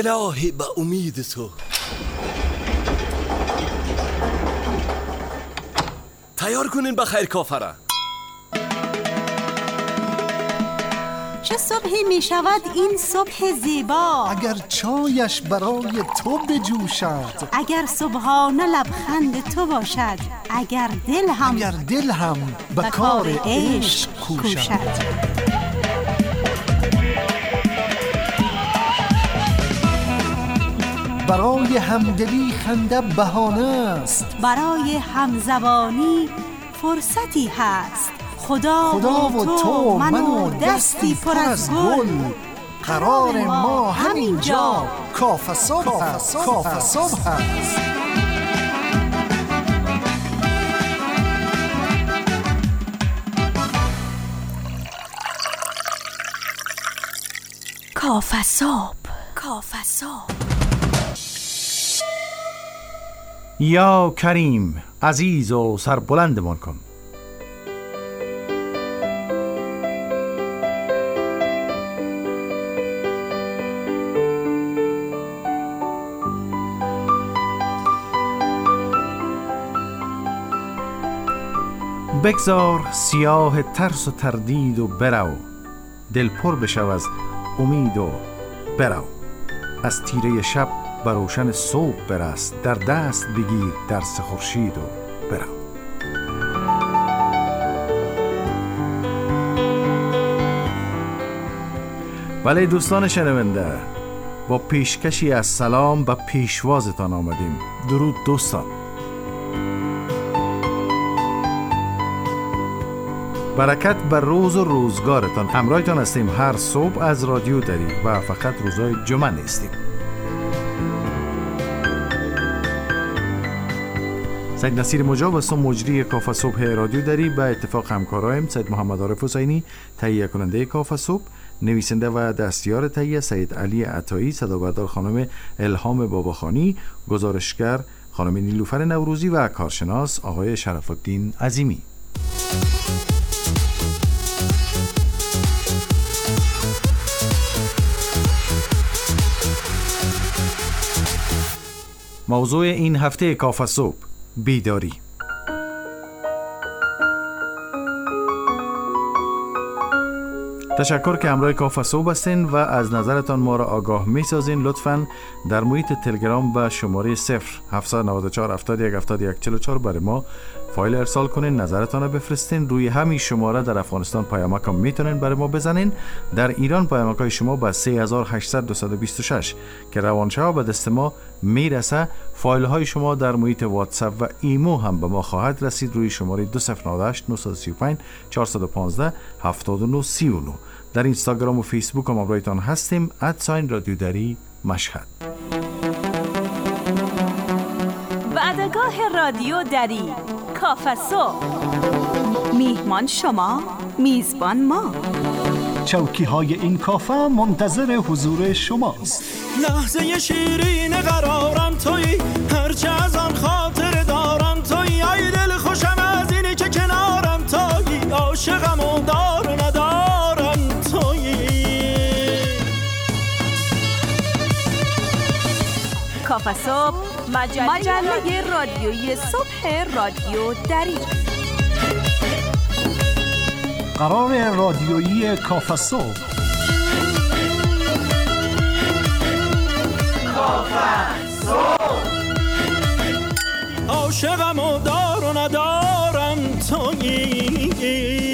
الهی به امید تو. تیار کنین بخیر کافره. چه صبحی می شود این صبح زیبا، اگر چایش برای تو بجوشد، اگر صبحانه لبخند تو باشد، اگر دل هم به کار عشق کوشد. برای همدلی خنده بهانه است، برای همزبانی فرصتی هست. خدا و تو من و دستی پر از گل، قرار ما همینجا کافه صبح است. کافه صبح. یا کریم عزیز و سربلندمان کن. بگذار سیاه ترس و تردید و برو، دل پر بشو از امید و برو. از تیره شب بر روشن صبح برست، در دست بگیر درس خورشید و برو. بله دوستان شنونده، با پیشکشی از سلام به پیشوازتان آمدیم. درود دوستان. برکت بر روز و روزگارتان. همراهتان هستیم هر صبح از رادیو دری و فقط روزهای جمعه نیستیم. سید نصیر مجاب هستم، مجری کافه صبح رادیو دری. به اتفاق همکارایم سید محمد عارف حسینی تهیه کننده کافه صبح، نویسنده و دستیار تهیه سید علی عطایی، صدابردار خانم الهام باباخانی، گزارشگر خانم نیلوفر نوروزی و کارشناس آقای شرف الدین عظیمی. موضوع این هفته کافه صبح: بیداری. تشکر که همراه کافه صبح هستین و از نظرتان ما را آگاه می سازین. لطفاً در محیط تلگرام به شماره 0794 71 71 44 برای ما فایل ارسال کنین، نظرتان را بفرستین. روی همین شماره در افغانستان پیامک هم میتونین برای ما بزنین. در ایران پیامک های شما به 3800 که روانشاه به دست ما میرسه. فایل های شما در محیط واتساپ و ایمو هم به ما خواهد رسید روی شماره 2098 935 415 7939. در اینستاگرام و فیسبوک هم همراهتان هستیم @رادیو دری مشهد. وعدگاه رادیو دری، کافه صبح. میهمان شما، میزبان ما. چوکی های این کافه منتظر حضور شماست. لحظه شیرین قرارم توی، هرچه از آن خاطر دارم توی. ای دل خوشم از اینی که کنارم توی، عاشقم و دار و ندارم توی. کافه صبح، مجله رادیویی صبح رادیو دری. قرار رادیویی کافه صبح. کافه صبح. عاشقم و دار و ندارم توی.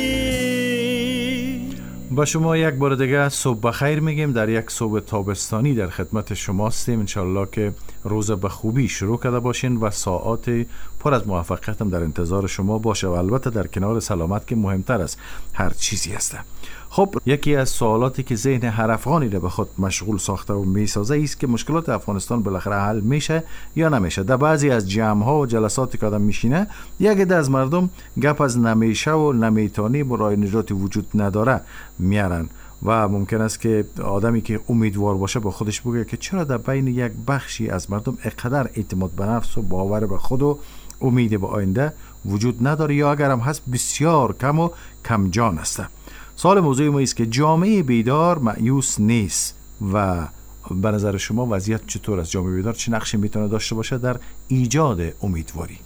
با شما یک بار دیگه صبح بخیر میگیم. در یک صبح تابستانی در خدمت شما هستیم. انشالله که روز به خوبی شروع کرده باشین و ساعات پر از موفقیت هم در انتظار شما باشه و البته در کنار سلامت که مهمتر از هر چیزی هسته. خب یکی از سوالاتی که ذهن هر افغانی را به خود مشغول ساخته و میسازه است که مشکلات افغانستان بالاخره حل میشه یا نمیشه. در بعضی از جمع‌ها و جلساتی که آدم میشینه یک عده از مردم گپ از نمیشه و نمیتونی و راه نجاتی وجود نداره میارن و ممکن است که آدمی که امیدوار باشه با خودش بگه که چرا در بین یک بخشی از مردم اینقدر اعتماد به نفس و باور به خود و امید به آینده وجود نداره، یا اگر هم هست بسیار کم و کم جان است. سوال موضوع ما است که جامعه بیدار مایوس نیست و به نظر شما وضعیت چطور است؟ جامعه بیدار چه نقشی میتونه داشته باشه در ایجاد امیدواری؟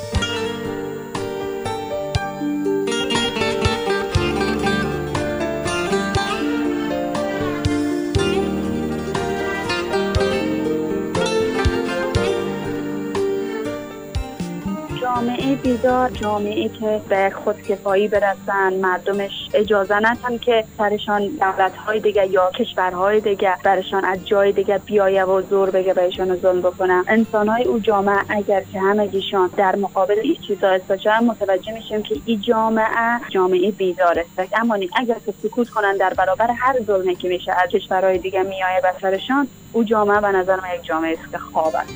جامعه بیدار، جامعه که به خودکفایی برسن، مردمش اجازه ندن که سرشان دولت‌های دیگه یا کشورهای دیگه برشان از جای دیگه بیایه و زور بگه بهشون ظلم بکنه. انسان‌های او جامعه اگر که همگیشان در مقابل این چیزا استشاره متوجه میشیم که این جامعه بیدار است. اما اگر که سکوت کنن در برابر هر ظلمی که میشه از کشورهای دیگه میایه به سرشان، او جامعه به نظر من یک جامعه است که خواب است.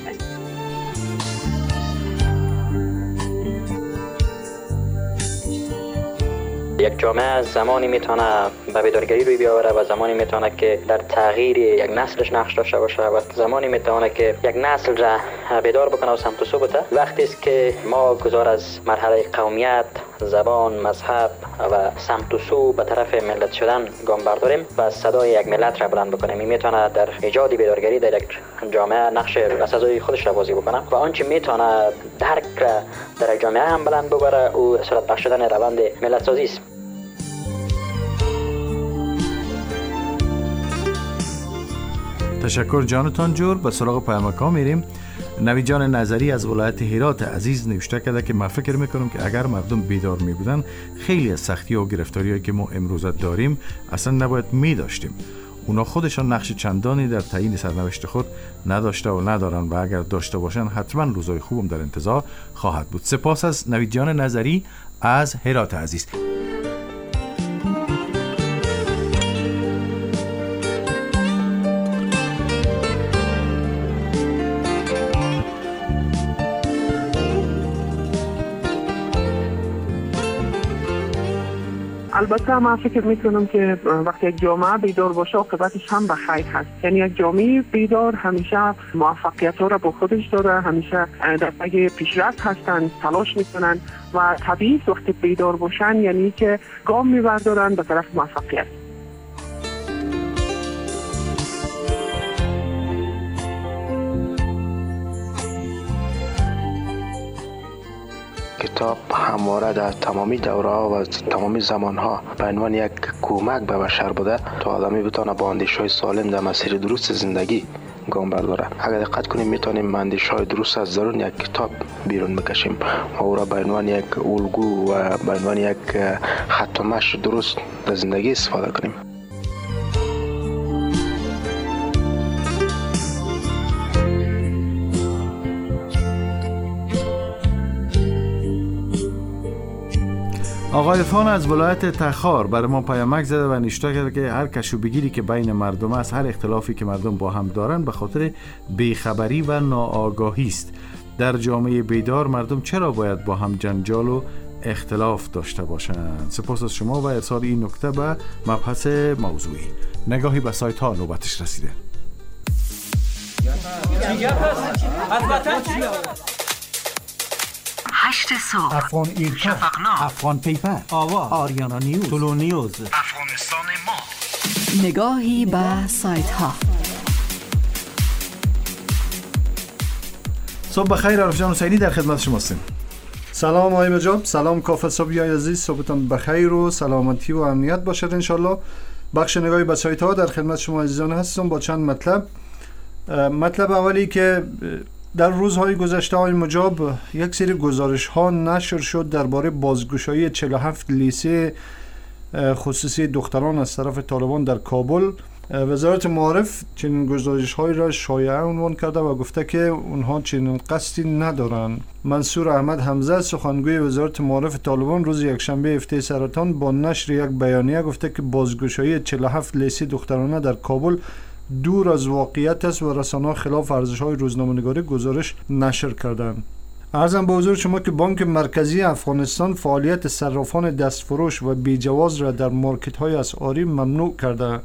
یک جامعه زمانی میتونه به بیدارگری روی بیاوره و زمانی میتونه که در تغییر یک نسلش نقش داشته باشه و زمانی میتونه که یک نسل را بیدار بکنه و سمت و سو بده. وقتی است که ما گذار از مرحله قومیت، زبان، مذهب و سمت و سو به طرف ملت شدن گام برداریم و صدای یک ملت را بلند بکنیم. این میتونه در ایجاد بیدارگری در یک جامعه نقش بسزای خودش را بازی بکنه و آنچه میتونه درک را در یک جامعه هم بلند ببره او صورت بخشیدن روند ملت سازی است. تشکر جانتان جور. به سراغ پیامک‌ها میریم. نوید جان نظری از ولایت هرات عزیز نوشته کرده که من فکر میکنم که اگر مردم بیدار می بودن خیلی از سختی و گرفتاری‌هایی که ما امروز داریم اصلا نباید می داشتیم. اونا خودشان نقش چندانی در تعیین سرنوشت خود نداشته و ندارن و اگر داشته باشن حتما روزای خوبم در انتظار خواهد بود. سپاس از نوید جان نظری از هرات عزیز. البته من فکر میکنم که وقتی یک جامعه بیدار باشه عاقبتش هم به خیر هست. یعنی یک جامعه بیدار همیشه موفقیت ها را با خودش داره، همیشه در پی پیشرفت هستن، تلاش میکنن و طبیعی وقتی بیدار باشن یعنی که گام میبردارن به طرف موفقیت. کتاب همواره در تمامی دوره‌ها و تمامی زمان‌ها به عنوان یک کمک به بشر بوده تا آدمی بتونه با اندیشه‌های سالم در مسیر درست زندگی گام برداره. اگر دقت کنیم میتونیم اندیشه‌های درست از درون یک کتاب بیرون بکشیم و او را به عنوان یک الگو و به عنوان یک خط و مشی درست در زندگی استفاده کنیم. آقای فان از ولایت تخار برای ما پیامک زده و نوشته کرده که هر کشو بگیری که بین مردم است، هر اختلافی که مردم با هم دارن به خاطر بیخبری و ناآگاهی است. در جامعه بیدار مردم چرا باید با هم جنجال و اختلاف داشته باشند؟ سپاس از شما و ارسال این نکته به مبحث موضوعی. نگاهی به سایت ها نوبتش رسیده. هشت صبح، افغان ایرکا، شفقنامه، افغان پیپر، آواز، آریانا نیوز، طلو نیوز، افغانستان ما. نگاهی به سایت ها. صبح بخیر. عارف جان حسینی در خدمت شما هستیم. سلام آقای مجاب، سلام کافه صبحی عزیز، صبحتان بخیر و سلامتی و امنیت باشد انشالله. بخش نگاهی به سایت ها در خدمت شما عزیزان هستم با چند مطلب اولی که در روزهای گذشته های مجاب یک سری گزارش ها نشر شد درباره بازگشایی 47 لیسه خصوصی دختران از طرف طالبان در کابل. وزارت معارف چنین گزارش های را شایعه عنوان کرده و گفته که اونها چنین قصدی ندارند. منصور احمد حمزه سخنگوی وزارت معارف طالبان روز یکشنبه هفته سرطان با نشر یک بیانیه گفته که بازگشایی 47 لیسه دخترانه در کابل دور از واقعیت است و رسانه‌ها خلاف ارزش‌های روزنامه‌نگاری گزارش نشر کردند. عرضم به حضور شما که بانک مرکزی افغانستان فعالیت صرافان دستفروش و بیجواز را در مارکت‌های اسعاری ممنوع کرده.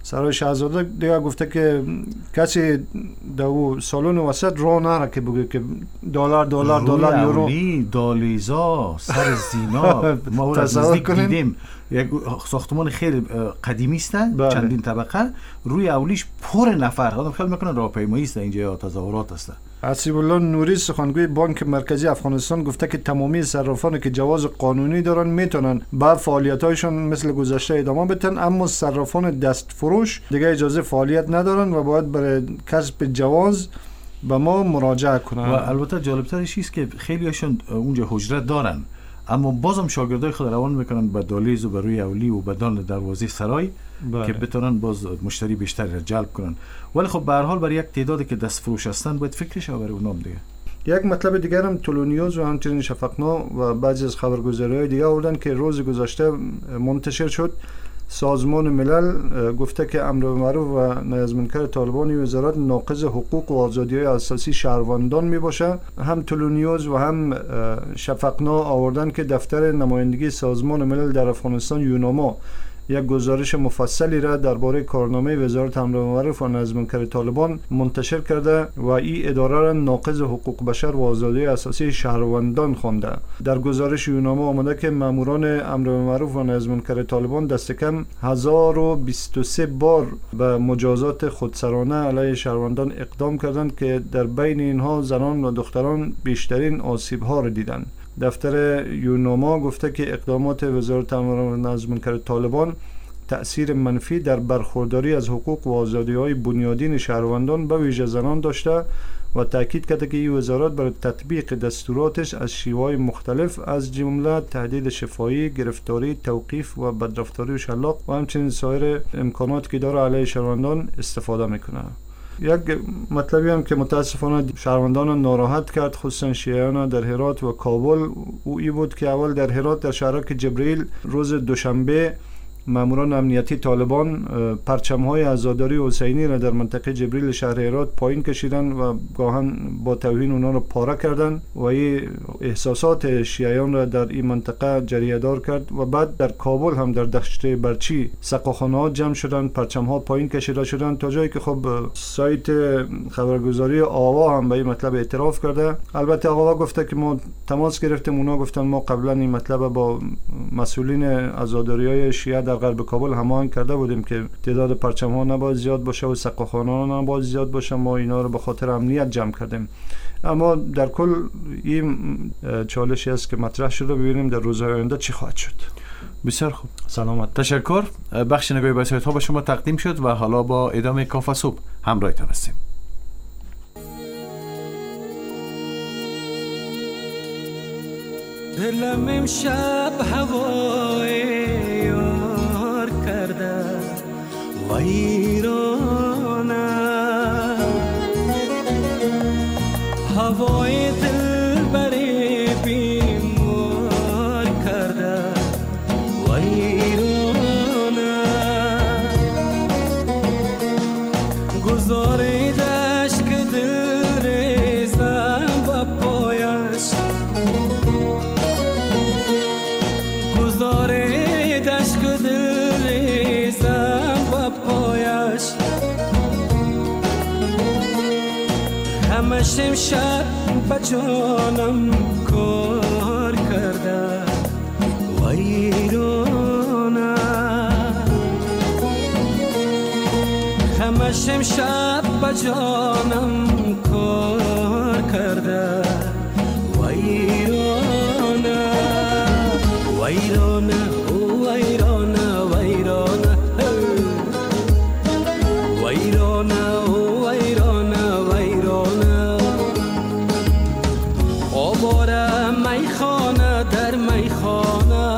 سرای شاهزاده دیگه گفته که کسی دو سالن وسط راه نره که بگه که دلار یورو اولی دالیزا سر زینا ما اون از نزدیک دیدیم. یک ساختمان خیلی قدیمی است، چندین طبقه، روی اولیش پر نفر، آدم خیال میکنه راهپیمایی است اینجا یا تظاهرات است. حسیب الله نوری سخنگوی بانک مرکزی افغانستان گفته که تمامی صرافانی که جواز قانونی دارن میتونن با فعالیت‌هایشون مثل گذشته ادامه بدن، اما صرافان دست فروش دیگه اجازه فعالیت ندارن و باید برای کسب جواز به ما مراجعه کنن. و البته جالب‌ترش چیست که خیلی‌هاشون اونجا حجره دارن، اما بازم شاگردای خود روان میکنن به دهلیز و به روی اولی و بدان دروازه سرای که بتونن باز مشتری بیشتری را جلب کنن. ولی خب به هر حال برای یک تعدادی که دست فروش هستن باید فکرش برای اونام دیگه. یک مطلب دیگر هم تلونیوز و همچنین شفقنا و بعضی از خبرگزاری‌های دیگه آوردن که روز گذشته منتشر شد. سازمان ملل گفته که امر معروف و نهی از منکر طالبان وزارت ناقض حقوق و آزادی‌های اساسی شهروندان میباشه. هم تلونیوز و هم شفقنا آوردن که دفتر نمایندگی سازمان ملل در افغانستان یوناما یک گزارش مفصلی را درباره کارنامه وزارت امر معروف و نهی از منکر طالبان منتشر کرده و این اداره را ناقض حقوق بشر و آزادی اساسی شهروندان خوانده. در گزارش یوناما آمده که ماموران امر معروف و نهی از منکر طالبان دست کم 1023 بار به مجازات خودسرانه علیه شهروندان اقدام کردند که در بین اینها زنان و دختران بیشترین آسیب‌ها را دیدند. دفتر یوناما گفته که اقدامات وزارت امر و نهی از منکر طالبان تأثیر منفی در برخورداری از حقوق و آزادی‌های بنیادین شهروندان به ویژه زنان داشته و تاکید کرده که این وزارت برای تطبیق دستوراتش از شیوه‌های مختلف از جمله تهدید شفاهی، گرفتاری، توقیف و بدرفتاری و شلاق و همچنین سایر امکانات که داره علیه شهروندان استفاده میکنه. یک مطلبی هم که متاسفانه شهروندان ناراحت کرد، خصوصا شیعیان در هرات و کابل، او ای بود که اول در هرات در شهرک جبرئیل روز دوشنبه ماموران امنیتی طالبان پرچم‌های عزاداری حسینی را در منطقه جبرئیل شهر هرات پایین کشیدن و گاهن با توهین اونا را پاره کردند و این احساسات شیعیان را در این منطقه جریه‌دار کرد. و بعد در کابل هم در دشت برچی سقاخانه‌ها جمع شدند، پرچم‌ها پایین کشیده شدند، تا جایی که خب سایت خبرگزاری آوا هم به این مطلب اعتراف کرده. البته آوا گفته که ما تماس گرفتیم، اونا گفتن ما قبلا این مطلب با مسئولین عزاداری‌های شیعه در غرب کابل هماهنگ کرده بودیم که تعداد پرچم‌ها نباید زیاد باشه و سقاخانه‌ها نباید زیاد باشه، ما اینا رو به خاطر امنیت جمع کردیم. اما در کل این چالشی است که مطرح شده، ببینیم در روزهای آینده چی خواهد شد. بسیار خوب، سلامت. تشکر. بخش نگاهی به سایت‌ها به شما تقدیم شد و حالا با ادامه کافه صبح همراهتان هستیم. دلم امشب هوای یار کرده ویرانه، هوای دل بری بیمار کرده ویرانه، گذاریدش که دل ریزم با پایش، گذاریدش که دل ریزم با پایش، همش امشب با جانم کار کرده ویرانه، همش امشب با جانم کار کرده ویرانه، ویرانه ویرانه ویرانه ویرانه ویرانه ویرانه، آواره میخانه در میخانه،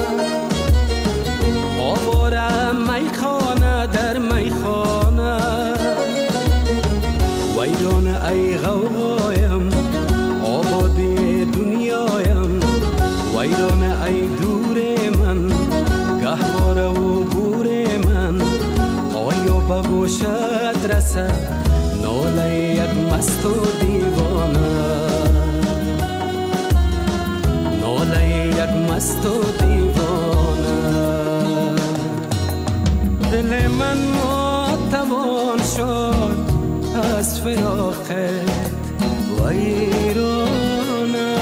آواره میخانه در میخانه، ویرانه ای غوغایم آبادی دنیایم، ویرانه ای دور من گهواره و گور من، آیا به گوشت رسد ناله یک مست و دیوانه، ناله یک مست و دیوانه، دل من ناتوان شد از فراقت ویرانه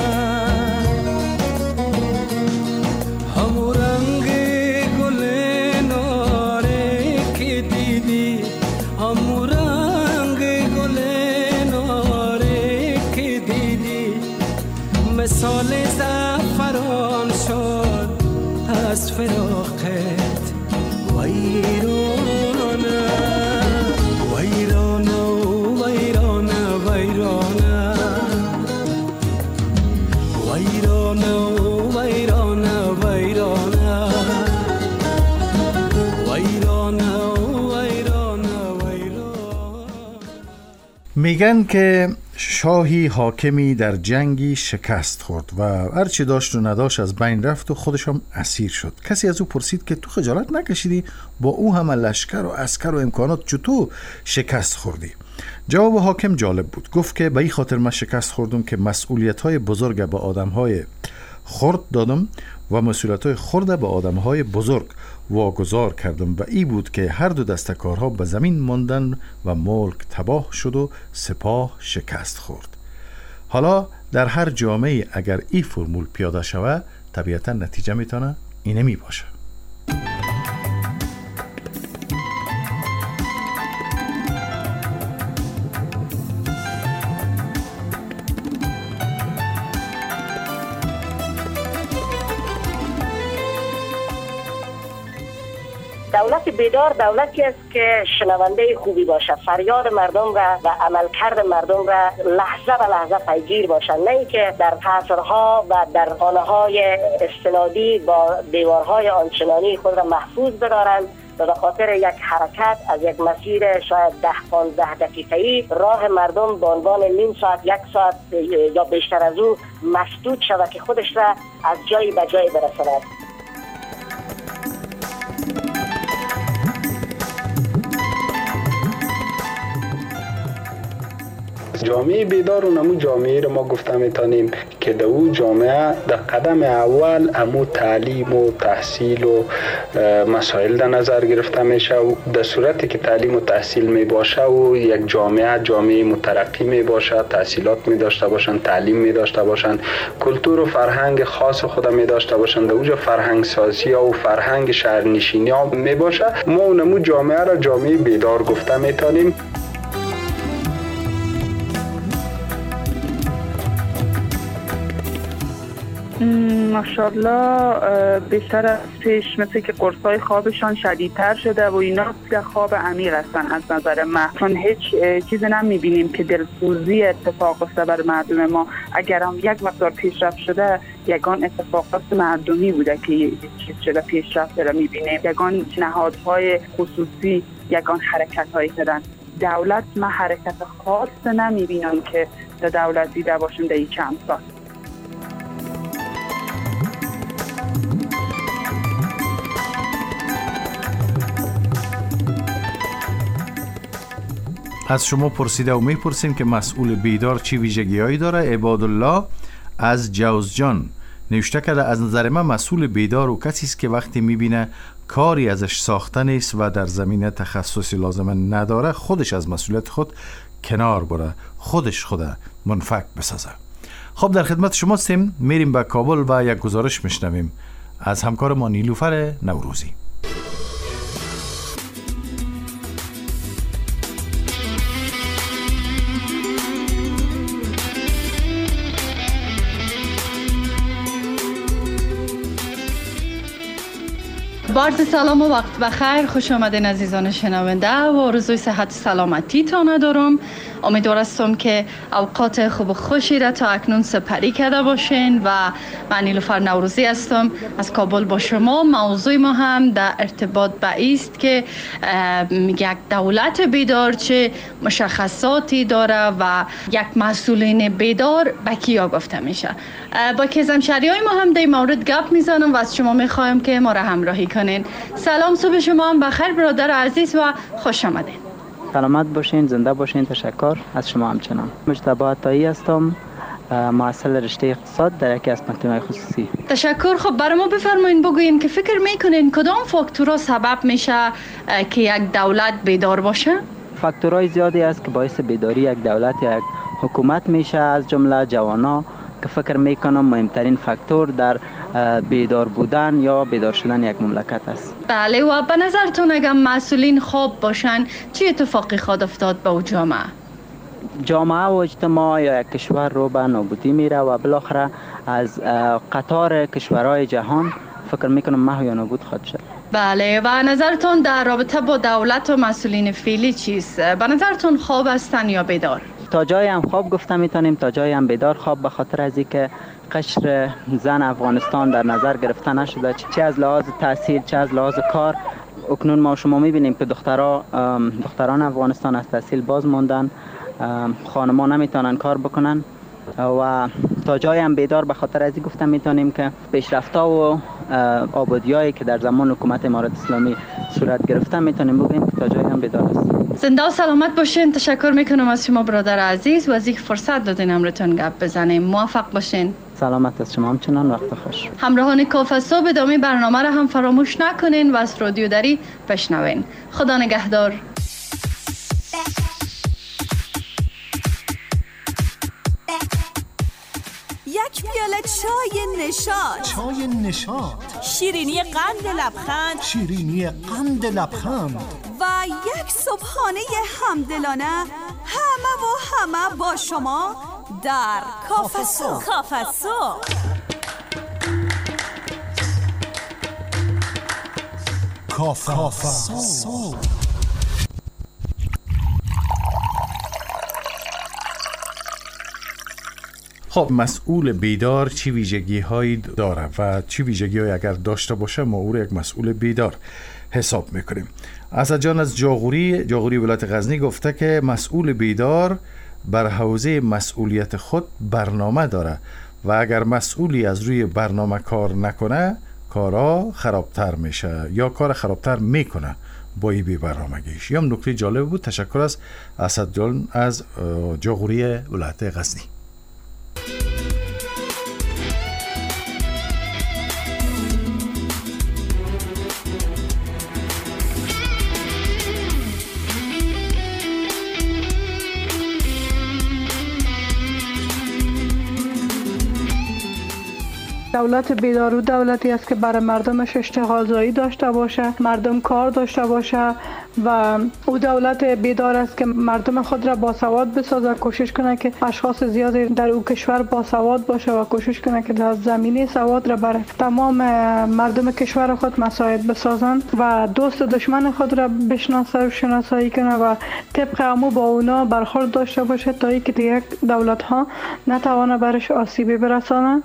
همو رنگ گل ناره که دیدی همو رنگ گل ناره که دیدی مثال زعفران شد از فراقت ویرانه ویرانه ویرانه ویرانه ویرانه ویرانه ویرانه ویرانه ویرانه. میگن که شاهی حاکمی در جنگی شکست خورد و هرچی داشت و نداشت از بین رفت و خودش هم اسیر شد. کسی از او پرسید که تو خجالت نکشیدی؟ با او همه لشکر و عسکر و امکانات چطور شکست خوردی؟ جواب حاکم جالب بود. گفت که به این خاطر من شکست خوردم که مسئولیت‌های بزرگ به آدم‌های خرد دادم و مسئولیت‌های خرد به آدم‌های بزرگ واگذار کردم و ای بود که هر دو دستکارها به زمین ماندن و ملک تباه شد و سپاه شکست خورد. حالا در هر جامعه اگر این فرمول پیاده شود طبیعتا نتیجه میتونه اینه می باشه. دولت بیدار دولتی است که شنونده خوبی باشه، فریاد مردم را و عملکرد مردم را لحظه به لحظه پیگیر باشه، نه اینکه در قصرها و در خانه‌های استنادی با دیوارهای آنچنانی خود را محفوظ بدارند و به خاطر یک حرکت از یک مسیر شاید 10-15 دقیقه‌ای راه مردم به عنوان نیم ساعت 1 ساعت یا بیشتر از او مسدود شود که خودش را از جایی به جایی برساند. جامعه بیدار و نمو جامعه رو ما گفته میتونیم که در او جامعه در قدم اول امو تعلیم و تحصیل و مسائل در نظر گرفته میشه و در صورتی که تعلیم و تحصیل می باشه و یک جامعه مترقی می باشه، تحصیلات می داشته باشن، تعلیم می داشته باشن، کلتور و فرهنگ خاص خود می داشته باشن، در اوج فرهنگ سازی و فرهنگ شهرنشینی ها می باشه، ما نمو جامعه را جامعه بیدار گفته میتونیم. ماشاءالله بیشتر از پیش مثل که قرصای خوابشان شدیدتر شده و اینا که خواب عمیق هستن از نظر من، چون هیچ چیزی نمیبینیم که دلسوزی اتفاق افتاده بر مردم ما. اگر هم یک مقدار پیشرفت شده یگان اتفاقات مردمی بوده که چیز شده پیشرفت را میبینیم، یگان نهادهای خصوصی یگان حرکت هایی کردن. دولت ما حرکت خاص نمیبینم که در دولت دیده باشم در این چند سال. از شما پرسیده و میپرسیم که مسئول بیدار چی ویژگی‌هایی داره. عبادالله از جوزجان نوشته کرده از نظر من مسئول بیدار و کسی است که وقتی میبینه کاری ازش ساخته نیست و در زمینه تخصصی لازمه نداره خودش از مسئولیت خود کنار بره، خودش منفک بسازه. خب در خدمت شما هستیم. میریم به کابل و یک گزارش میشنویم از همکار ما نیلوفر نوروزی. عرض سلام و وقت بخیر، خوش آمدین عزیزان شنونده و آرزوی صحت و سلامتی تان دارم. امیدوار هستم که اوقات خوب و خوشی را تا اکنون سپری کرده باشین و من نیلوفر نوروزی هستم از کابل با شما. موضوع ما هم در ارتباط به است که یک دولت بیدار چه مشخصاتی داره و یک مسئولین بیدار به کیا گفته میشه. با کزمشری های ما هم در این مورد گپ میزنم و از شما میخوایم که ما را همراهی کنین. سلام، صبح شما هم بخیر برادر عزیز و خوش آمدین. سلامت باشین، زنده باشین. تشکر از شما همچنان. مجتبی عطایی هستم معسل رشته اقتصاد در یکی از مکتب‌های خصوصی. تشکر. خب برای ما بفرمایید بگوین که فکر میکنین کدام فاکتورها سبب میشه که یک دولت بیدار باشه؟ فاکتورهای زیادی است که باعث بیداری یک دولت یا یک حکومت میشه، از جمله جوانا که فکر میکنم مهمترین فاکتور در بیدار بودن یا بیدار شدن یک مملکت است. بله، و به نظرتون اگر مسئولین خواب باشن چه اتفاقی خواهد افتاد به او جامعه؟ جامعه و اجتماع یا یک کشور رو به نابودی میره و بالاخره از قطار کشورهای جهان فکر میکنم محو یا نابود خواهد شد. بله، و نظرتون در رابطه با دولت و مسئولین فعلی چیست؟ به نظرتون خواب هستن یا بیدار؟ تا جایی هم خواب گفته میتونیم، تا جایی هم بیدار. خواب به خاطر از اینکه قشر زن افغانستان در نظر گرفته نشده، چه از لحاظ تحصیل چه از لحاظ کار. اکنون ما شما میبینیم که دختران افغانستان از تحصیل باز موندن، خانم‌ها نمیتونن کار بکنن و تا جایی هم بیدار به خاطر از این گفته میتونیم که پیشرفت‌ها و آبادیایی که در زمان حکومت امارت اسلامی صورت گرفته میتونیم بگیم که تا جایی هم بیدار است. زنده و سلامت باشین. تشکر میکنم از شما برادر عزیز و از اینکه فرصت دادین امروتون گپ بزنیم. موفق باشین. سلامت از شما همچنان. وقت خوش. همراهان کافه صبح ادامه برنامه را هم فراموش نکنین و از رادیو دری بشنوین. خدا نگهدار. یک پیاله چای نشاط، چای نشاط، شیرینی قند لبخند، شیرینی قند لبخند و یک صبحانه همدلانه، همه با شما در کافه صبح. کافه صبح. کافه صبح. خب مسئول بیدار چی ویژگی هایی داره و چی ویژگی هایی اگر داشته باشه ما او رو یک مسئول بیدار حساب میکنیم. اسد جان از جاغوری ولایت غزنی گفته که مسئول بیدار بر حوزه مسئولیت خود برنامه داره و اگر مسئولی از روی برنامه کار نکنه کارا خرابتر میشه یا کار خرابتر میکنه با این بی برنامگیش. یا نکته جالب بود. تشکر از اسد جان از جاغوری ولایت غزنی. دولت بیدار و دولتی است که برای مردمش اشتغال زایی داشته باشه، مردم کار داشته باشه و او دولت بیدار است که مردم خود را باسواد بسازه، کوشش کنه که اشخاص زیادی در او کشور باسواد باشه و کوشش کنه که در زمینه سواد را برای تمام مردم کشور خود مساعد بسازن و دوست و دشمن خود را بشناسه و شناسایی کنه و طبق امو با اونا برخورد داشته باشه تا اینکه دیگه دولت ها نتوانه برش آسیبی برسانه.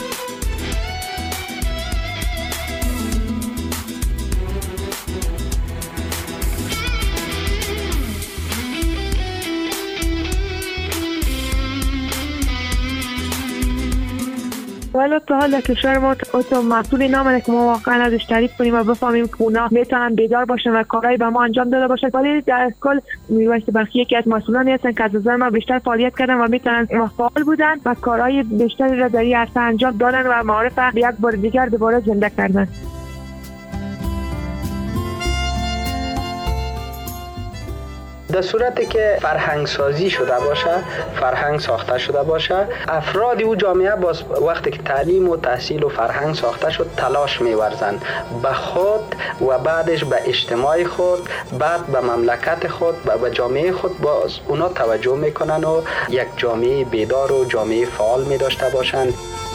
ولی تا حالا کشور ما تو مسئولی نامده که ما واقعا ازش تعریف کنیم و بفهمیم که اونا میتونن بیدار باشن و کارهای به ما انجام داده باشن. ولی در کل میواسط برخی یکی از مسئولانی هستن که از نظر من بیشتر فعالیت کردن و میتونن فعال بودن و کارهای بیشتری را در این عرصه انجام دادن و معارف یک بار دیگر دوباره زنده کردن. در صورتی که فرهنگ سازی شده باشه، فرهنگ ساخته شده باشه، افراد او جامعه باز وقتی که تعلیم و تحصیل و فرهنگ ساخته شد تلاش می‌ورزند به خود و بعدش به اجتماع خود، بعد به مملکت خود و به جامعه خود باز اونا توجه میکنن و یک جامعه بیدار و جامعه فعال می داشته باشند.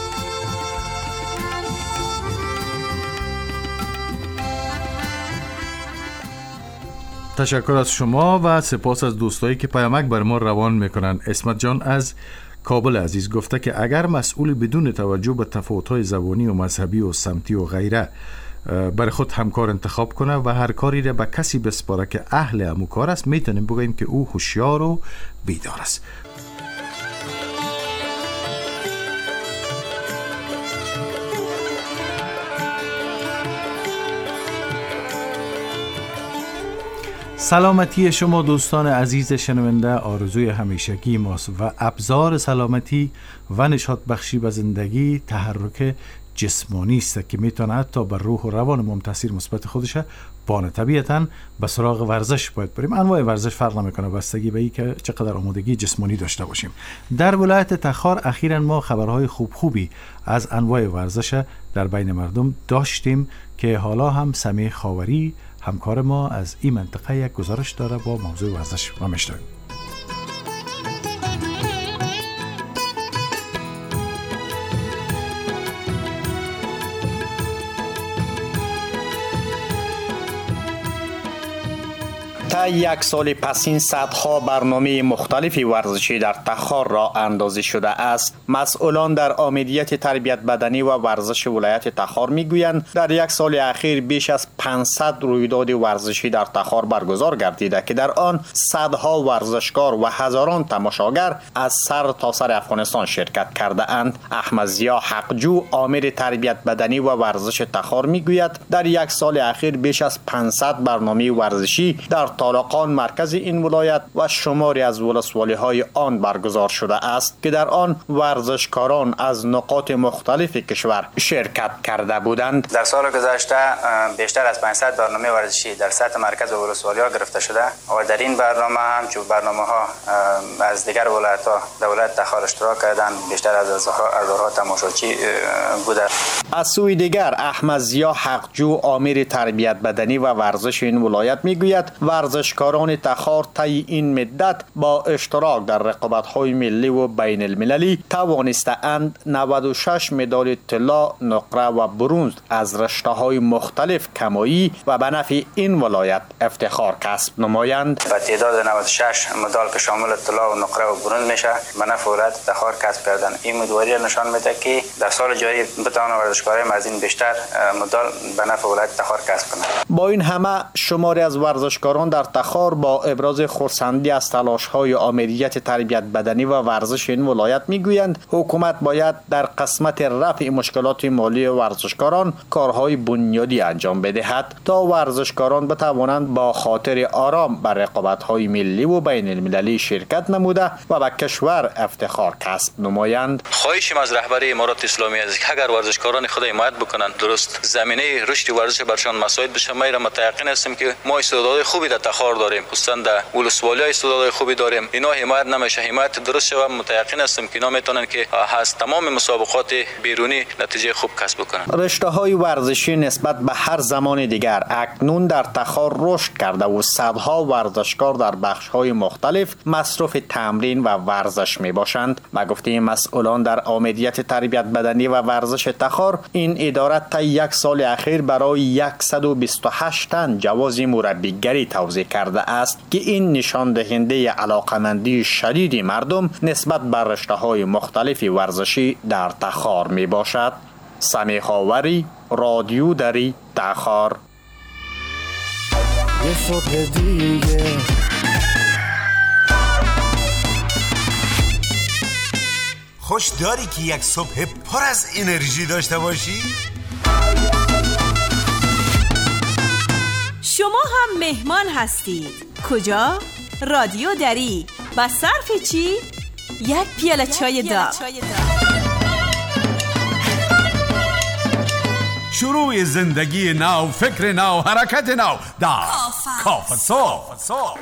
تشکر از شما و سپاس از دوستایی که پیامک بر ما روان میکنن. اسمت جان از کابل عزیز گفته که اگر مسئول بدون توجه به تفاوت‌های زبانی و مذهبی و سمتی و غیره برای خود همکار انتخاب کنه و هر کاری را به کسی بسپاره که اهل همون کار است، میتونیم بگوییم که او هوشیار و بیدار است. سلامتی شما دوستان عزیز شنونده آرزوی همیشگی ماست و ابزار سلامتی و نشاط بخشی به زندگی تحرک جسمانی است که میتونه حتی بر روح و روان ما تاثیر مثبت خودشه بانه. طبیعتاً به سراغ ورزش باید بریم. انواع ورزش فرق نمیکنه بستگی به این که چقدر آمادگی جسمانی داشته باشیم. در ولایت تخار اخیراً ما خبرهای خوبی از انواع ورزش در بین مردم داشتیم که حالا هم سمیع خاوری همکار ما از این منطقه یک گزارش داره با موضوع ورزش و میشنویم. تا یک سال پسین صدها برنامه مختلفی ورزشی در تخار راه اندازی شده است. مسئولان در آمریت تربیت بدنی و ورزش ولایت تخار میگویند در یک سال اخیر بیش از 500 رویداد ورزشی در تخار برگزار گردیده که در آن صدها ورزشکار و هزاران تماشاگر از سر تا سر افغانستان شرکت کرده اند. احمد ضیا حقجو آمر تربیت بدنی و ورزش تخار میگوید در یک سال اخیر بیش از 500 برنامه ورزشی در طالقان مرکز این ولایت و شماری از ولسوالی‌های آن برگزار شده است که در آن ورزشکاران از نقاط مختلف کشور شرکت کرده بودند. در سال گذشته بیشتر از 500 برنامه ورزشی در سطح مرکز و ولسوالی‌ها گرفته شده و در این برنامه هم چون برنامه‌ها از دیگر ولایت‌ها در ولایت تخار اشتراک کردند بیشتر از هزارها تماشاچی بوده. از سوی دیگر احمد ضیا حقجو آمر تربیت بدنی و ورزش این ولایت میگوید ورزشکاران تخار طی این مدت با اشتراک در رقابت‌های ملی و بین المللی توانسته‌اند 96 مدال طلا، نقره و برنز از رشته‌های مختلف کمایی و به نفع این ولایت افتخار کسب نمایند. با تعداد 96 مدال که شامل طلا و نقره و برنز میشه به نفع ولایت تخار کسب کردن. این مدواری نشان میده که در سال جاری بتوان ورزشکاران از این بیشتر مدال به نفع ولایت تخار کسب کنند. با این همه شماری از ورزشکاران در تخار با ابراز خرسندی از تلاش‌های آمریت تربیت بدنی و ورزش این ولایت میگویند حکومت باید در قسمت رفع مشکلات مالی ورزشکاران کارهای بنیادی انجام بدهد تا ورزشکاران بتوانند با خاطر آرام بر رقابت‌های ملی و بین المللی شرکت نموده و به کشور افتخار کسب نمایند. خواهشم از رهبری امارات اسلامی است که اگر ورزشکاران خود حمایت بکنند درست زمینه رشد ورزش برشان مساعد بشه. ما متأکد هستیم که ما استعدادهای خوبی در تخار داریم، خصوصا در ولسوالی استعدادهای خوبی داریم. اینا حمایت نمیشه، حمایت درست شود. متأکد هستیم که اینا میتونن که از تمام مسابقات بیرونی نتیجه خوب کسب بکنن. رشته‌های ورزشی نسبت به هر زمان دیگر اکنون در تخار رشد کرده و صدها ورزشکار در بخش‌های مختلف مصروف تمرین و ورزش میباشند. با گفته مسئولان در آمریت تربیت بدنی و ورزش تخار، این اداره تا یک سال اخیر برای 128 تن جواز مربیگری توزیع کرده است که این نشان دهنده علاقمندی شدید مردم نسبت بر رشته‌های مختلف ورزشی در تخار می باشد. سمیع خاوری، رادیو دری، تخار. یه صبح دیگه خوش داری که یک صبح پر از انرژی داشته باشی؟ شما هم مهمان هستید. کجا؟ رادیو دری. با صرف چی؟ یک پیاله چای داغ. شروع زندگی نو، فکر نو، حرکت نو در کافه صبح.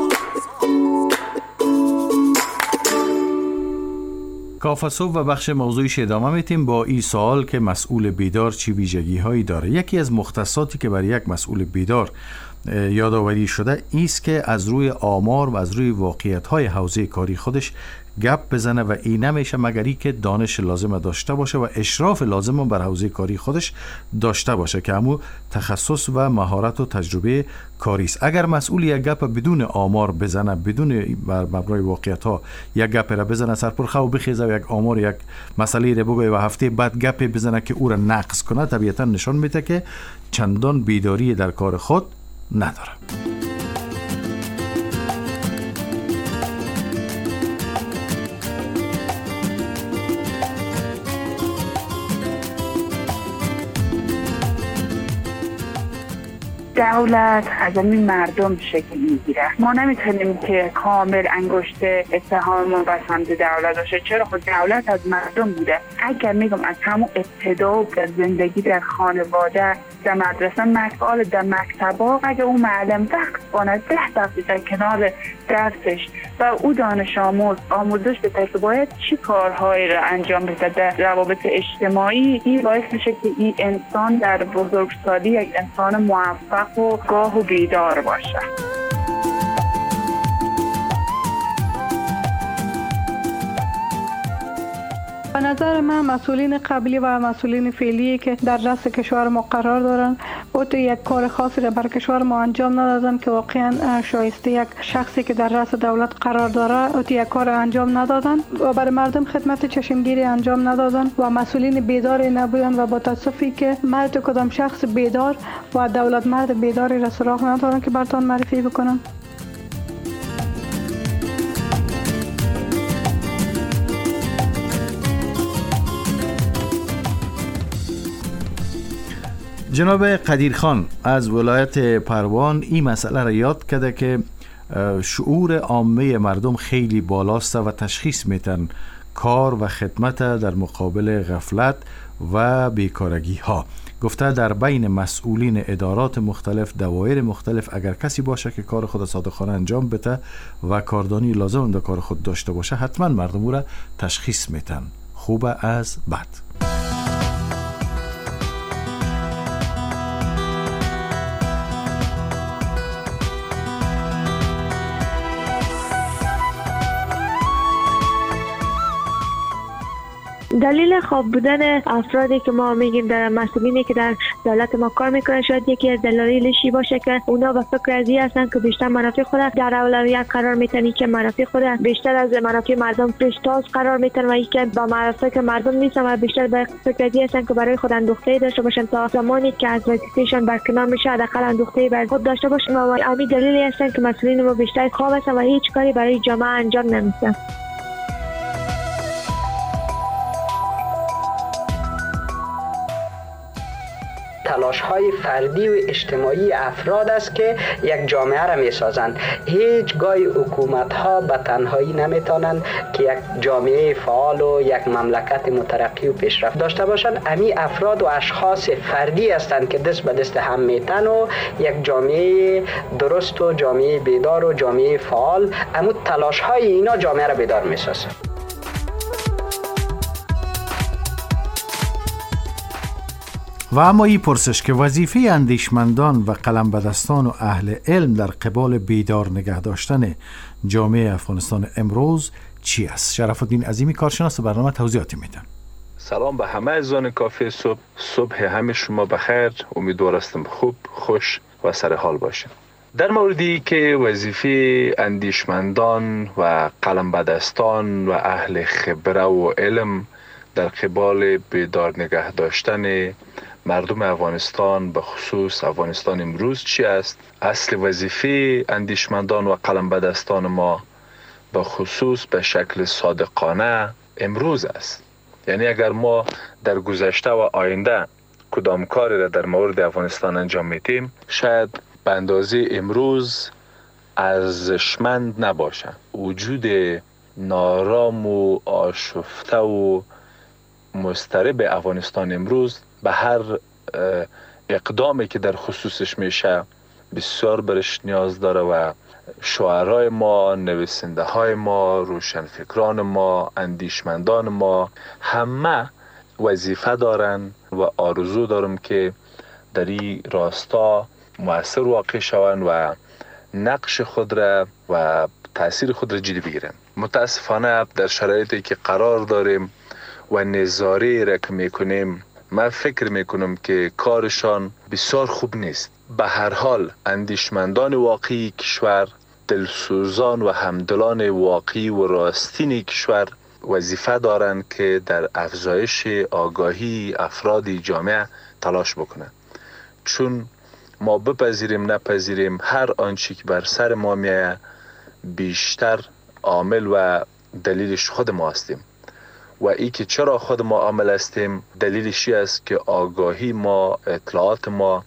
کافه صبح و بخش موضوعیش ادامه میتیم با این سوال که مسئول بیدار چی ویژگی هایی داره. یکی از مختصاتی که برای یک مسئول بیدار یادآوری شده ایست که از روی آمار و از روی واقعیت های حوزه کاری خودش گپ بزنه و این نمیشه مگری که دانش لازم داشته باشه و اشراف لازم بر حوزه کاری خودش داشته باشه که همون تخصص و مهارت و تجربه کاری است. اگر مسئول یک گپ بدون آمار بزنه، بدون بر مبنای واقعیت ها یک گپ را بزنه سرپرخه و بخیزه و یک آمار یک مسئله را بگه و هفته بعد گپ بزنه که او را نقص کنه، طبیعتا نشان میده که چندان بیداری در کار خود نداره. دولت از این مردم شکل میگیره. ما نمیتونیم که کامل انگشت اتهاممون به سمت دولت باشه، چرا خود دولت از مردم بوده. اگر میگم از همون ابتدا در زندگی در خانواده، در مدرسه، مسائل در مکتبا، اگر اون معلم وقت کنه 10 دقیقه کنار درسش و او دانش آموزش بده که باید چی کارهایی را انجام بده در روابط اجتماعی، این باعث میشه که این انسان در بزرگسالی یک انسان موفق و گاه و بیدار باشه. به نظر من مسئولین قبلی و مسئولین فعلی که در رأس کشور ما قرار دارن او تو یک کار خاصی را بر کشور ما انجام ندادن که واقعا شایسته یک شخصی که در رأس دولت قرار داره او تو یک کار انجام ندادن و برای مردم خدمت چشمگیری انجام ندادن و مسئولین بیداری نبودن و با تاسفی که مرد کدام شخص بیدار و دولت مرد بیداری را سراغ ندارن که براتون معرفی بکنم. جناب قدیرخان از ولایت پروان این مسئله را یاد کرده که شعور عامه مردم خیلی بالاست و تشخیص میتن کار و خدمت در مقابل غفلت و بیکارگی ها. گفته در بین مسئولین ادارات مختلف، دوایر مختلف، اگر کسی باشه که کار خود صادقانه انجام بده و کاردانی لازم در کار خود داشته باشه، حتما مردم او را تشخیص میتن خوب از بد. دلیل خواب بودن افرادی که ما میگیم در مسئولینی که در دولت ما کار میکنن شاید یکی از دلایلشی باشه که اونا به فکر از این هستن که بیشتر منافع خود در اولویت قرار میتن، که منافع خود بیشتر از منافع مردم پیشتاز قرار میتن و اینکه با منافع که مردم نیستن و بیشتر به فکر از این هستن که برای خود اندوخته‌ای داشته باشن تا زمانی که از وظیفه‌شان برکنار میشه حداقل اندوخته‌ای بر خود داشته باشن و همین دلیلی هستن که مسئولین ما بیشتر خواب هستن و هیچ کاری برای جامعه انجام نمیدن. تلاش‌های فردی و اجتماعی افراد است که یک جامعه را می‌سازند. هیچگاه حکومت‌ها به تنهایی نمی‌توانند که یک جامعه فعال و یک مملکت مترقی و پیشرفت داشته باشند. امی افراد و اشخاص فردی هستند که دست به دست هم میتن و یک جامعه درست و جامعه بیدار و جامعه فعال، اما تلاش‌های اینا جامعه را بیدار می‌سازند. و اما این پرسش که وظیفه اندیشمندان و قلمبدستان و اهل علم در قبال بیدار نگه داشتن جامعه افغانستان امروز چی است؟ شرف الدین عظیمی کارشناس برنامه توضیحاتی میدن. سلام به همه عزیزان کافی صبح همه شما بخیر. امیدوار هستم خوب، خوش و سر حال باشین. در موردی که وظیفه اندیشمندان و قلمبدستان و اهل خبره و علم در قبال بیدار نگه داشتن مردم افغانستان به خصوص افغانستان امروز چی است؟ اصل وظیفه اندیشمندان و قلمبدستان ما به خصوص به شکل صادقانه امروز است. یعنی اگر ما در گذشته و آینده کدام کاری را در مورد افغانستان انجام میدیم شاید به اندازه امروز ارزشمند نباشه. وجود نارام و آشفته و مضطرب افغانستان امروز به هر اقدامی که در خصوصش میشه بسیار برش نیاز داره و شاعرای ما، نویسنده های ما، روشنفکران ما، اندیشمندان ما همه وظیفه دارن و آرزو دارم که در این راستا مؤثر واقع شوند و نقش خود را و تاثیر خود را جدی بگیرن. متاسفانه در شرایطی که قرار داریم و نظاره را که میکنیم من فکر میکنم که کارشان بسیار خوب نیست. به هر حال اندیشمندان واقعی کشور، دلسوزان و همدلان واقعی و راستین کشور وظیفه دارند که در افزایش آگاهی افراد جامعه تلاش بکنند. چون ما بپذیریم نپذیریم هر آنچه که بر سر ما میایه بیشتر عامل و دلیلش خود ما هستیم و ای که چرا خود ما عامل هستیم دلیلش است که آگاهی ما، اطلاعات ما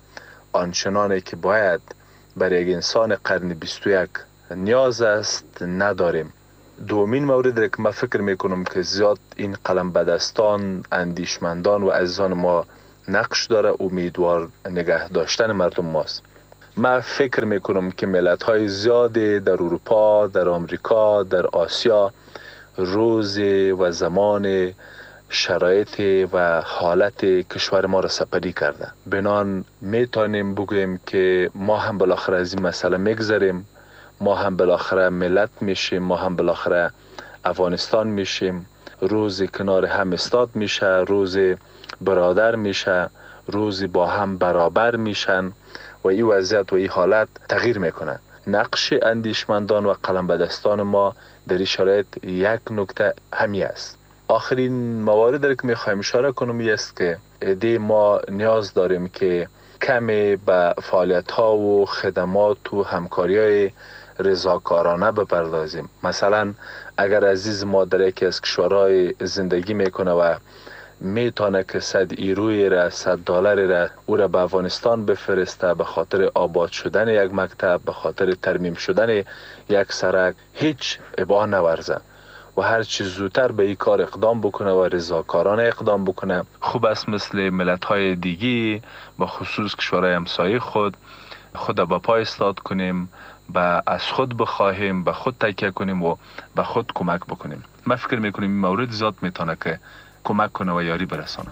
آنچنانی که باید برای یک انسان قرن 21 نیاز است نداریم. دومین موردی که من فکر میکنم که زیاد این قلم به دستان، اندیشمندان و عزیزان ما نقش داره، امیدوار نگه داشتن مردم ماست. من فکر میکنم که ملت‌های زیادی در اروپا، در آمریکا، در آسیا روز و زمان شرایط و حالت کشور ما را سپری کرده. بنان میتونیم بگوییم که ما هم بالاخره از این مسئله میگذریم، ما هم بالاخره ملت میشیم، ما هم بالاخره افغانستان میشیم، روز کنار هم استاد میشه، روز برادر میشه، روز با هم برابر میشن و این وضعیت و این حالت تغییر میکنه. نقش اندیشمندان و قلم به دستان ما در این شرایط یک نکته همی است. آخرین مواردی که میخوایم اشاره کنم است که ایده ما نیاز داریم که کمی به فعالیت ها و خدمات و همکاری های رضاکارانه بپردازیم. مثلا اگر عزیز ما در یکی از کشورهای زندگی میکنه و میتونه که 100 ایروی را، $100 را او را به افغانستان بفرسته به خاطر آباد شدن یک مکتب، به خاطر ترمیم شدن یک سرک، هیچ ابا نورزه و هر چیز زودتر به این کار اقدام بکنه و رضاکارانه اقدام بکنه. خوب است مثل ملت‌های دیگی با خصوص کشورهای همسایه خود به پای ایستاد کنیم، از خود بخواهیم، به خود تکیه کنیم و به خود کمک بکنیم. من فکر میکنم این مورد زیاد میتونه که کمک کنه و یاری برسانه.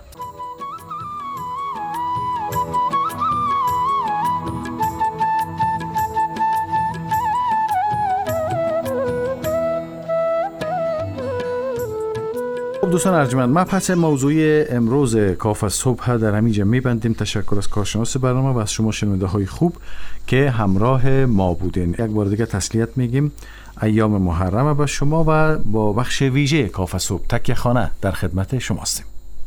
دوستان ارجمند، ما پس موضوع امروز کافه صبح در همینجا میبندیم. تشکر از کارشناس برنامه و از شما شنونده های خوب که همراه ما بودین. یک بار دیگه تسلیت میگیم، ایام محرم به شما و با بخش ویژه کافه صبح تکیه خانه در خدمت شماستیم.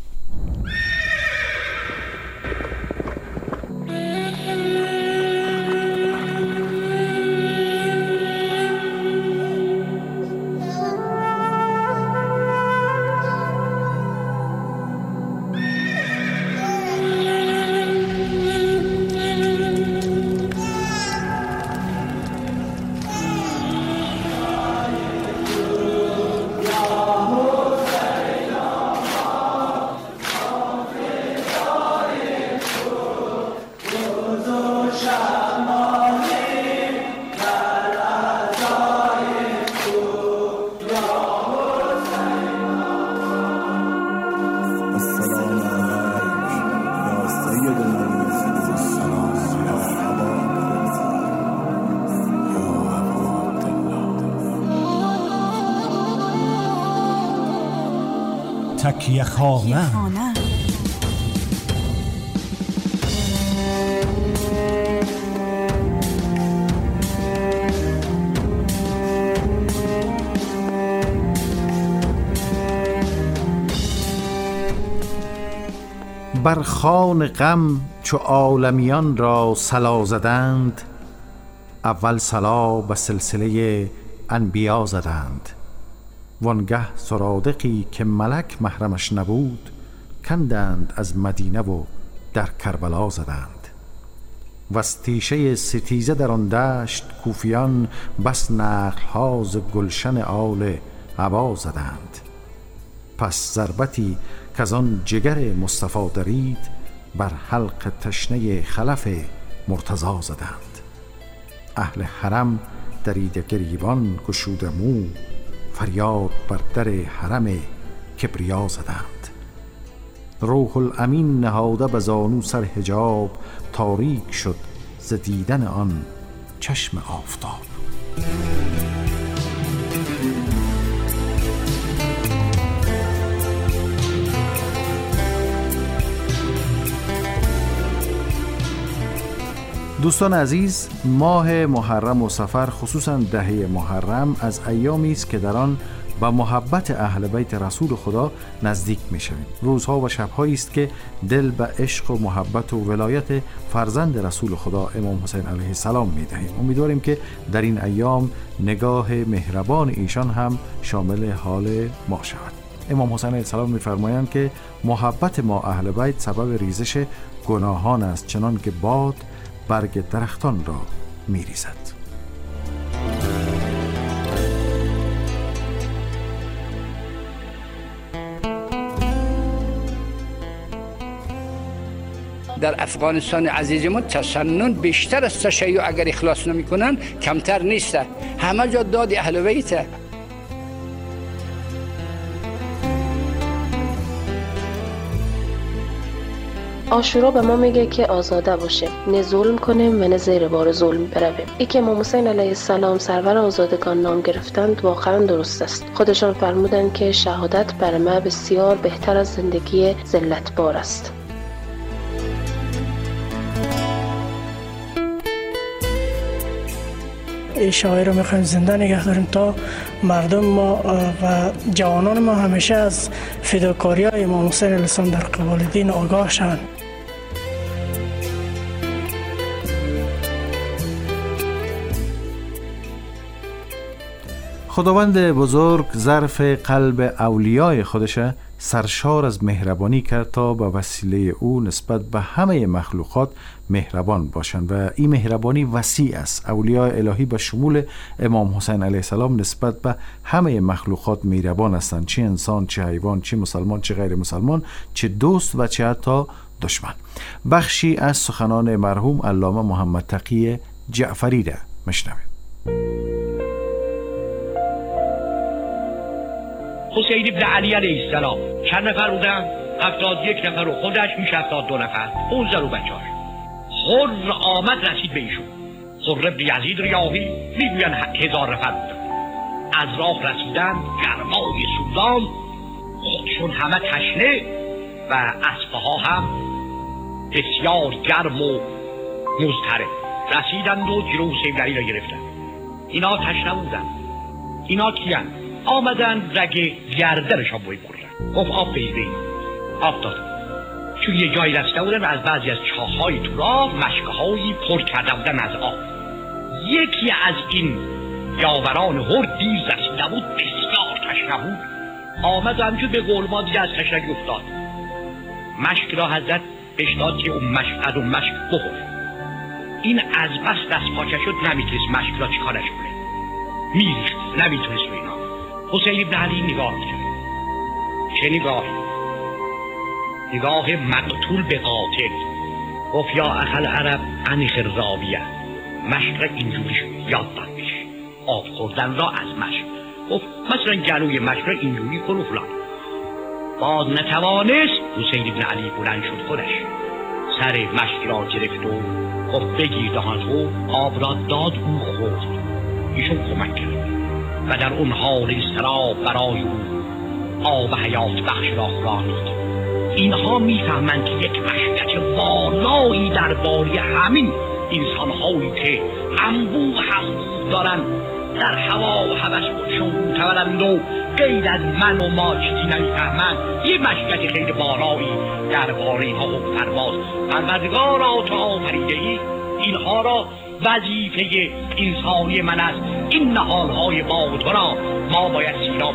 تکیه خانه. بر خوان غم چو عالمیان را صلا زدند، اول صلا به سلسله انبیا زدند. وانگه سرادقی که ملک محرمش نبود، کندند از مدینه و در کربلا زدند. و از تیشه ستیزه در آن دشت کوفیان، بس نخل‌ها ز گلشن آل عبا زدند. پس ضربتی که از آن جگر مصطفی درید، بر حلق تشنه خلف مرتضی زدند. اهل حرم درید گریبان گشوده مو، فریاد بر در حرم کبریا زدند. روح الامین نهاده به زانو سر حجاب، تاریک شد ز دیدن آن چشم آفتاب. دوستان عزیز، ماه محرم و صفر، خصوصا دهه محرم، از ایامی است که در آن با محبت اهل بیت رسول خدا نزدیک می شویم. روزها و شبهایی است که دل به عشق و محبت و ولایت فرزند رسول خدا امام حسین علیه السلام می دهیم. امیدواریم که در این ایام نگاه مهربان ایشان هم شامل حال ما شود. امام حسین علیه السلام می فرمایند که محبت ما اهل بیت سبب ریزش گناهان است، چنان که باد برگ درختان را می ریزد. در افغانستان عزیز ما تسنن بیشتر از تشیع اگر اخلاص نمی کنن کمتر نیست. همه جا داد اهل بیت. عاشورا به ما میگه که آزاده باشیم، نه ظلم کنیم و نه زیر بار ظلم برویم. ای که امام حسین علیه السلام سرور آزادگان نام گرفتند واقعا درست است. خودشان فرمودند که شهادت بر ما بسیار بهتر از زندگی ذلت بار است. این شاعر رو میخوایم زنده نگه داریم تا مردم ما و جوانان ما همیشه از فداکاری های امام حسین علیه السلام در قبال دین آگاه شوند. خداوند بزرگ ظرف قلب اولیای خودش سرشار از مهربانی کرد تا به وسیله او نسبت به همه مخلوقات مهربان باشند و این مهربانی وسیع است. اولیای الهی به شمول امام حسین علیه السلام نسبت به همه مخلوقات مهربان هستند، چه انسان، چه حیوان، چه مسلمان، چه غیر مسلمان، چه دوست و چه حتی دشمن. بخشی از سخنان مرحوم علامه محمد تقی جعفری را میشنویم. حسین ابن علی علیه السلام چند نفر بودن؟ 71 نفر و خودش میشه 72 نفر، 15 رو بچه‌اش. خر آمد رسید به ایشون. خر ابن یزید ریاحی میگوین 1000 نفر بودن. از راه رسیدن، گرمای سوزان، خودشون همه تشنه و اسبها هم بسیار گرم و مضطرب. رسیدند و جلو حسین علی را گرفتن. اینا تشنه بودن. اینا کیان؟ آمدن رگ گردنشان بوی بردن. گفت آب بیزه آب دادن. چون یه جایی رسیده بودن و از بعضی از چاه‌های تو راه مشکهایی پر کرده بودن از آب. یکی از این یاوران هردی رسیده بود، بسیار تشنه بود. آمد و همچون به قول ما دیگه از تشنگی افتاد. مشک را حضرت بهش داد که اون مشک از اون مشک بخور. این از بس دست پاچه شد، نمیتونست مشک را چیکارش کنه، میریخت، نمیتونست رو اینا. حسین ابن علی نگاه کرد. چه نگاهی؟ نگاه مقتول به قاتل. گفت یا اخل عرب انیخ الراویه، مشک را اینجوری یاد بندش، آب خوردن را از مشک. گفت مثلا گلوی مشک را اینجوری کن و فلان. باز نتوانست. حسین ابن علی بلند شد، خودش سر مشک را گرفت و گفت بگیر دهان تو. آب را داد، او خورد. ایشون کمک کرد و در اون حال اضطراب برای او آب حیات بخش را خوراند. اینها میفهمند که یک مشکل والایی درباره همین انسان‌هایی که انبوه دارن در هوا و هوس خودشون معتبرند و غیر از من و ما چیزی نمیفهمند. یه مشکل خیلی بالایی درباره اینها و پرواز. پروردگارا تو آفریده‌ای اینها را وظیفه انسانی من است. این نهالهای با تو را ما باید سیراب.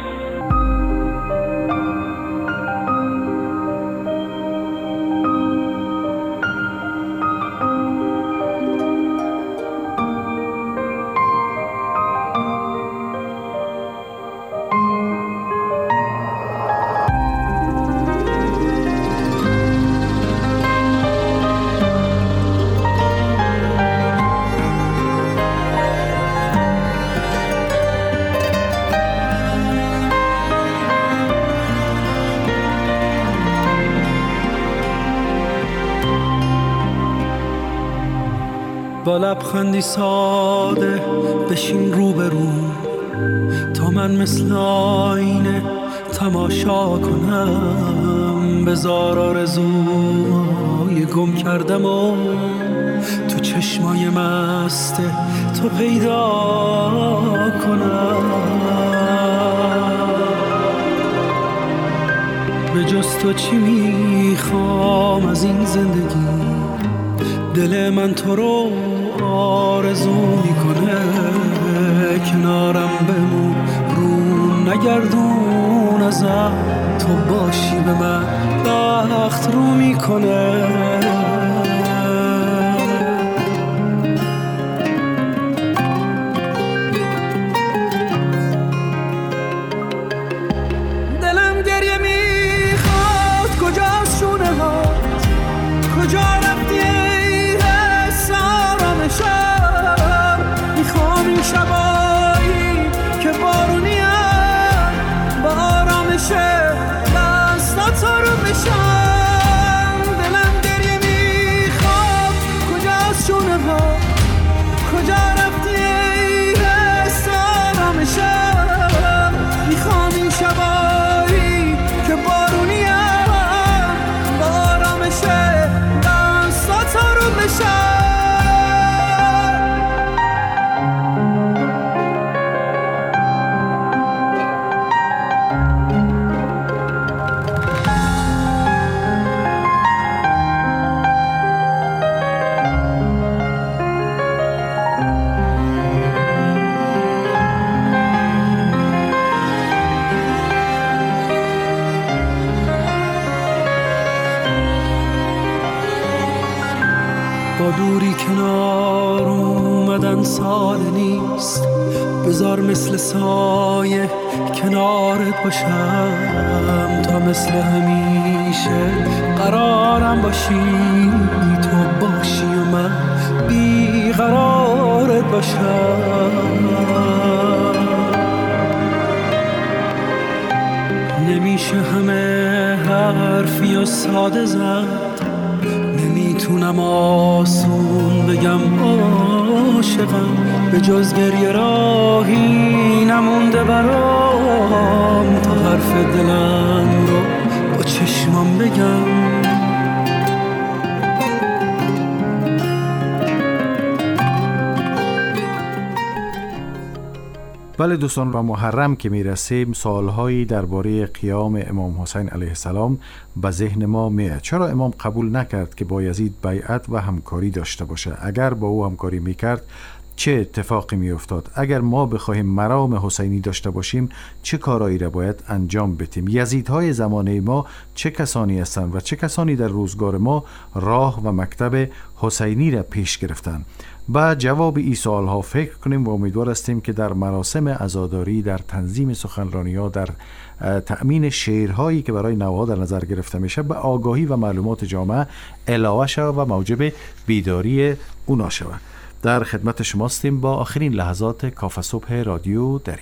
با لبخندی ساده بشین روبرو تا من مثل آینه تماشا کنم. بذار آرزوهای گم کردم و تو چشمای مست تو پیدا کنم. به جز تو چی میخوام از این زندگی؟ دل من تو رو آرزو میکنه. کنارم بمون، رو نگردون ازم، تو باشی به من بخت رو میکنه. نیست، بذار مثل سایه کنارت باشم تا مثل همیشه قرارم باشی، تو باشی و من بیقرارت باشم. نمیشه همه حرفی و ساده زد، نمیتونم آسون بگم عاشقم، به جز گریه راهی نمونده برام تا حرف دلم رو با چشمام بگم. بله دوستان، و محرم که میرسیم سوالهایی درباره قیام امام حسین علیه السلام به ذهن ما میاد. چرا امام قبول نکرد که با یزید بیعت و همکاری داشته باشه؟ اگر با او همکاری میکرد چه اتفاقی میافتاد؟ اگر ما بخواهیم مرام حسینی داشته باشیم چه کارایی را باید انجام بدیم؟ یزیدهای زمانه ما چه کسانی هستند و چه کسانی در روزگار ما راه و مکتب حسینی را پیش گرفتند؟ با جواب این سوالها فکر کنیم و امیدوار هستیم که در مراسم عزاداری، در تنظیم سخنرانی‌ها، در تأمین شعرهایی که برای نوها در نظر گرفته میشه به آگاهی و معلومات جامعه علاوه شود و موجب بیداری اونا شود. در خدمت شما هستیم با آخرین لحظات کافه صبح رادیو دری.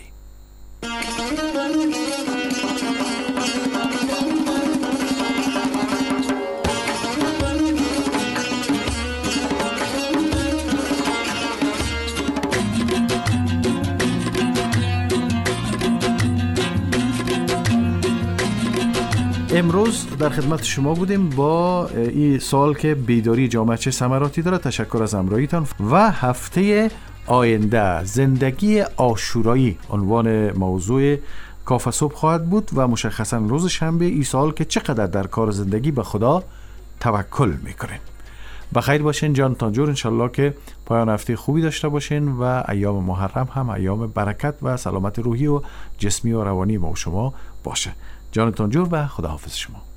امروز در خدمت شما بودیم با این سوال که بیداری جامعه چه ثمراتی داره. تشکر از همراهیتان و هفته آینده زندگی عاشورایی عنوان موضوع کافه صبح خواهد بود و مشخصا روز شنبه این سوال که چقدر در کار زندگی به خدا توکل میکنین. بخیر باشین، جانتان جور. انشالله که پایان هفته خوبی داشته باشین و ایام محرم هم ایام برکت و سلامت روحی و جسمی و روانی ما و شما باشه. جانتان جور و خداحافظ شما.